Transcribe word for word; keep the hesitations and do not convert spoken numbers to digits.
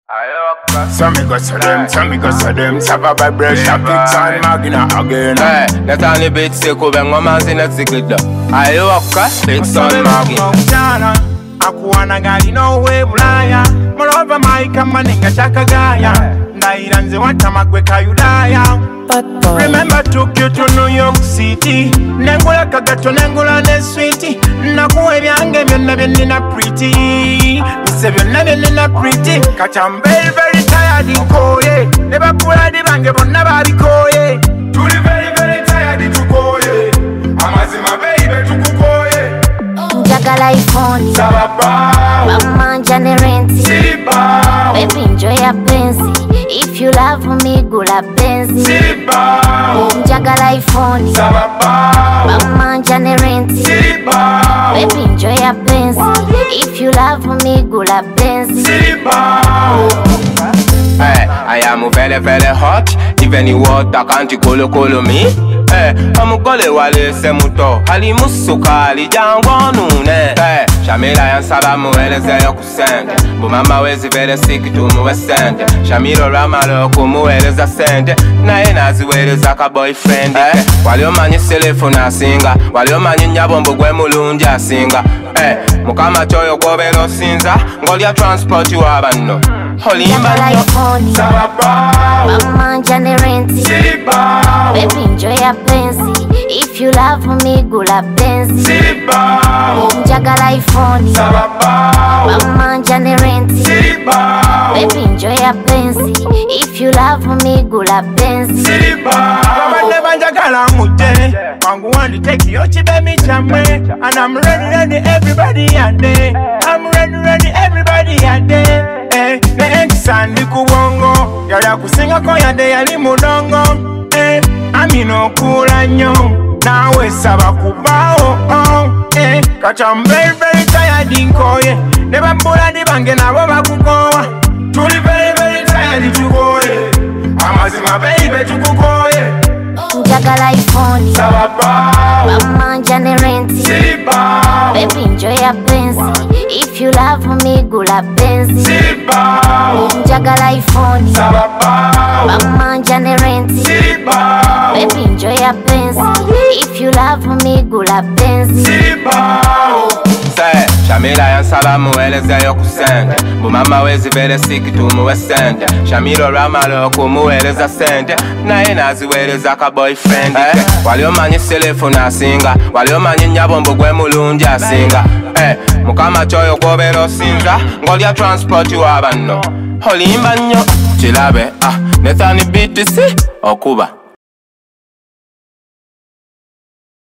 So me go to them, so me go to them. Saba vibration, big time magina again. Hey, net on the beat, say ko ben woman in a ticket da. Ayo waka, big time magina. Akuana gali no way bulaya. Moreover my kamaninga chaka gaya. Ndairanze wata magweka yudaya. Remember took you to New York City. Nengula kagato nengula ne sweetie. Nakuwe byange byonna byonna pretty. Mise byonna byonna pretty. Kati I'm very very tired nkoye. Neba kula di bange bonna babikoye. Tuli very very tired tukoye. Amazima baby tukukoye. Njagala iPhone Sababa Bamanja ne renti Siba Baby enjoy ya penzi. If you love me gula benzi Siba Njagala iPhone Sababa Bamanja ne renti Siba Baby enjoy ya penzi. If you love me gula benzi Siba. Hey, I am very very hot. Even you water can't you colo colo me. Hey, I'm gole wale se muto. Hali musuka ali jangwa nune. Hey, Shamira yan saba mueleze yo kusende. Bu mama wezi vele siki tu muwesende. Shamiro ramalo kumueleza sende. Na ena ziweleza ka boyfriend. Hey, walio manyi telefone asinga. Walio manyi nyabombo gwe mulungi asinga. Hey, mukama choyo gobero sinza. Ngolia transport you abano. Njagala iPhone Sababa Bamanja ne renti Siba Baby enjoy ya penzi. If you love me gula benzi Siba Njagala iPhone Sababa Bamanja ne renti Siba Baby enjoy ya penzi. If you love me gula benzi Siba Abande banjagala mute Wangu wandi take yo chibe mi chame. And I'm ready ready everybody and day. I'm ready ready everybody and day. Eh, ne enkisandi kubongo. Yaya kusinga ko yande yali mudongo. Eh, amino kula nyo. Nawe saba kubao. Oh, eh, kati I'm very very tired nkoye. Neba mbula di bange nabo bakukowa. Tuli very very tired tukoye. Amazima baby tukukoye. Njagala iPhone Sababa Bamanja ne renti Siba Baby enjoy ya penzi. If you love me gula benzi Siba Njagala iPhone Sababa Bamanja ne renti Siba Baby enjoy ya penzi. If you love me gula benzi Siba Say, Shamira yan saba mueleze yo kusende. Bu mama wezi vele siki tu muwesende. Shamiro ramalo kumueleza sende. Na ena ziweleza ka boyfriend. Hey, walio manyi telefone asinga. Walio manyi nyabombo gwe mulungi asinga. Hey, mukama choyo gobero sinza. Ngolia transport you abano. Holimba nyo Chilabe, ah, nethani B T C Okuba